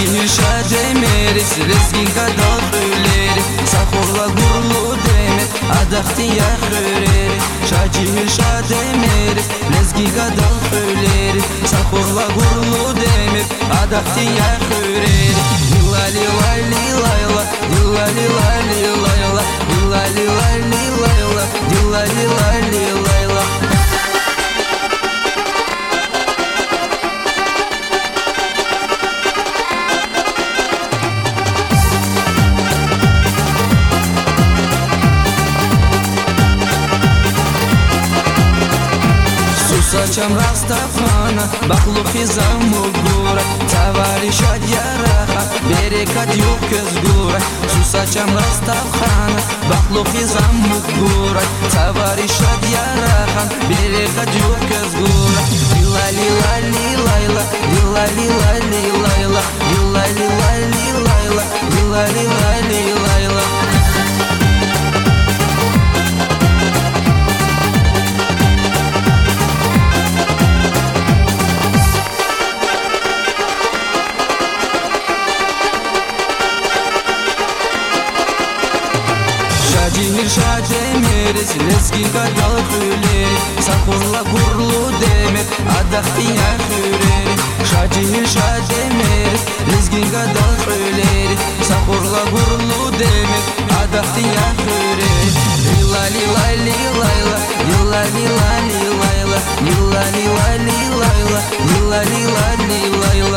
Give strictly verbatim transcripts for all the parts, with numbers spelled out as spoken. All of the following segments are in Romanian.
Şadihir şademeris Rezgin kadal hüleri Sahurla gurlu demet Adakti ya hüreri Şadihir şademeris Rezgin kadal hüleri Sahurla gurlu demet Adakti ya hüreri Lila lila lila lila Lila lila lila lila Lila lila lila lila Lila lila lila lila Saçam Rastafana, baklufi zamugura Tavarişat yaraha, berekat yok közgura Susaçam Rastafana, baklufi zamugura Tavarişat yaraha, berekat yok közgura Lila lila lila lila, lila lila lila lila Lila lila lila lila, lila lila lila lila Şadihir şademeris Lezgin kadal hüleri Sahurla gurlu demet Adakti ya hüreri Şadihir şademeris Lezgin kadal hüleri Sahurla gurlu demet Adakti ya hüreri Lila lila lila lila Lila lila lila lila Lila lila lila lila Lila lila lila lila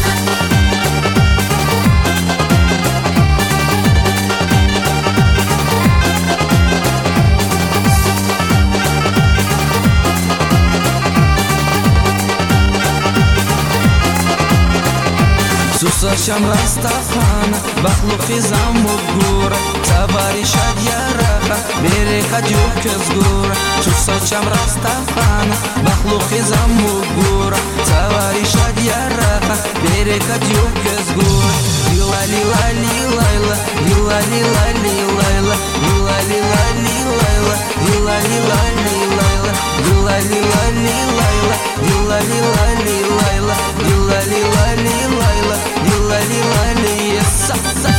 Susaçam Rastafana, baklufi zamugura Tavarişat yaraha, berekat yok közgura Susaçam Rastafana, baklufi zamugura Tavarişat yaraha, berekat yok közgura Lila lila lila lila, lila lila lila lila Lila lila lila lila, lila lila lila lila Lila lila lila lila, lila lila lila lila Lila lila lila lila Lila lila lila sa sa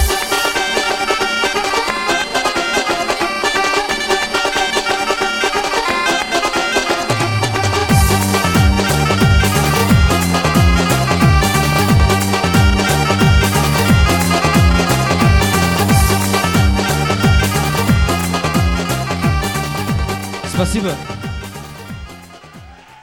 Спасибо.